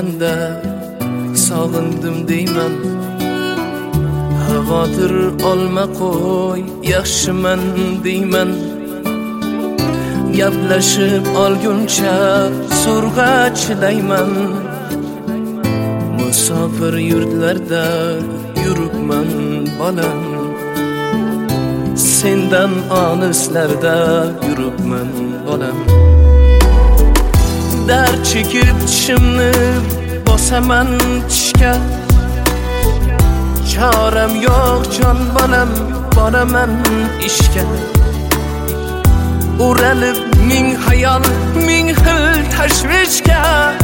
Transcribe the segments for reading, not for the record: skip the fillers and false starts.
kelganda sog'indim deyman. Xavotir olma qo'y, yaxshiman deyman. Gaplashib olguncha surg'a chidayman. Musofir yurtlarda yuribman bolam. Sendan olislarda yuribman bolam. Dard chekib tishimni bosaman tishga. Choram yo'q jon bolam, boraman ishga. Uralib ming hayol, ming xil tashvishga.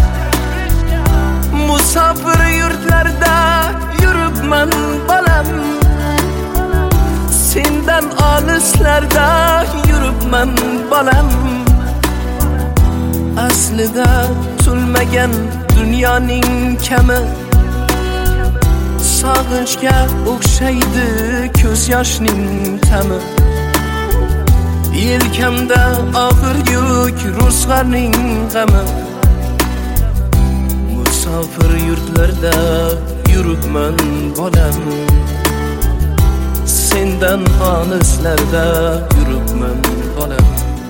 Musofir yurtlarda yuribman bolam. Sendan olislarda yuribman bolam. Aslida tulmagan dunyoning kami. Sog'inchga o'xshaydi ko'z yoshning ta'mi. Yelkamda og'ir yuk, ro'zg'orning g'ami. Musofir yurtlarda yuribman bolam. Sendan olislarda yuribman bolam.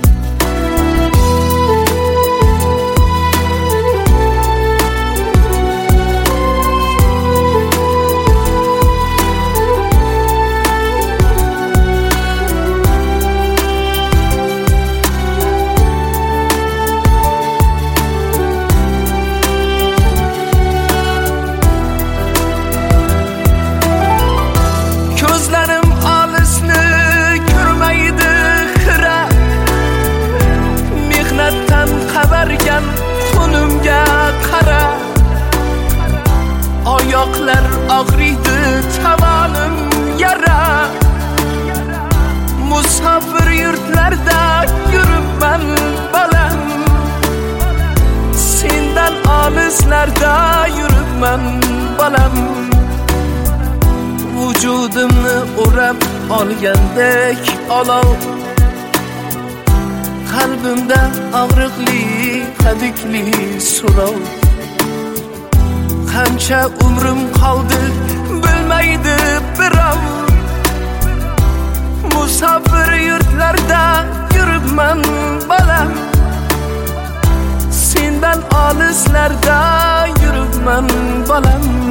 Qo'limga qara, oyoqlar og'riydi, tavonim yara. Musofir yurtlarda yuribman bolam. Sendan olislarda yuribman bolam. Vujudimni o'rab olgandek olov. Qalbimda og'riqli, hadikli so'rov. Qancha umrim qoldi bilmaydi birov. Musofir yurtlarda yuribman bolam. Sendan olislarda yuribman bolam.